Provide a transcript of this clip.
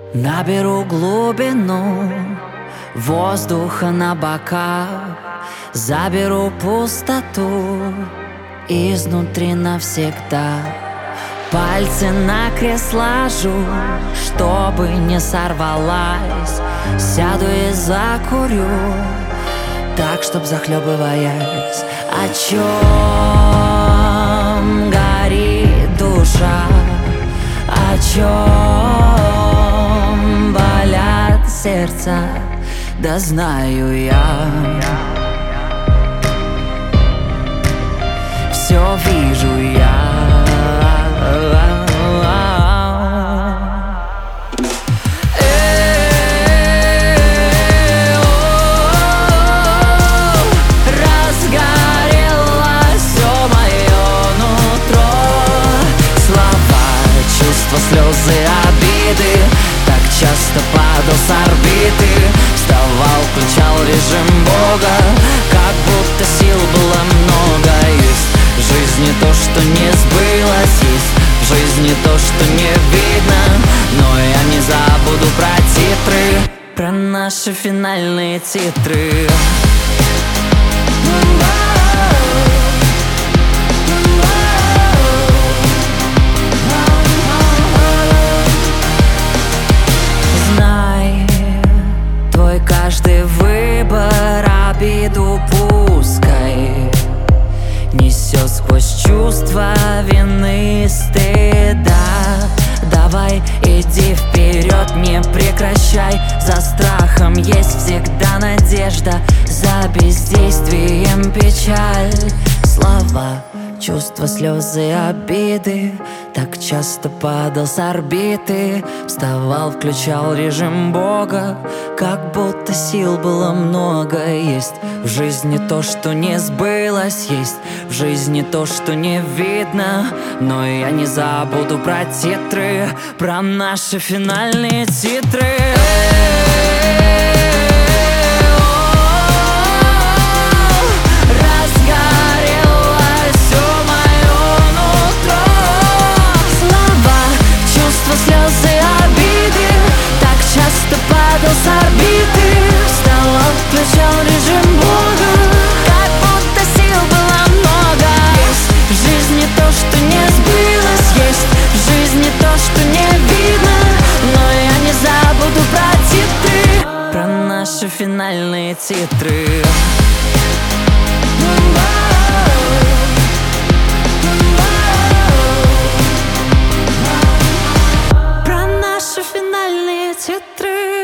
Наберу глубину воздуха на боках, заберу пустоту изнутри навсегда. Пальцы на крест ложу, чтобы не сорвалась. Сяду и закурю, так, чтоб захлебываясь. О чем горит душа? О чем болят сердца? Да знаю я. Все вижу я. Слезы, обиды, так часто падал с орбиты. Вставал, включал режим Бога, как будто сил было много. Есть в жизни то, что не сбылось, есть в жизни то, что не видно. Но я не забуду про титры, про наши финальные титры. Каждый выбор обиду пускай несет сквозь чувства вины и стыда. Давай, иди вперед, не прекращай. За страхом есть всегда надежда, за бездействием печаль. Слова, чувства, слезы, обиды, так часто падал с орбиты. Вставал, включал режим Бога, как будто сил было много. Есть в жизни то, что не сбылось, есть в жизни то, что не видно. Но я не забуду про титры, про наши финальные титры. Слезы, обиды, так часто падал с орбиты. Вставал, включал режим Бога, как будто сил было много. Есть в жизни то, что не сбылось, есть в жизни то, что не видно. Но я не забуду про титры, про наши финальные титры. Финальные титры.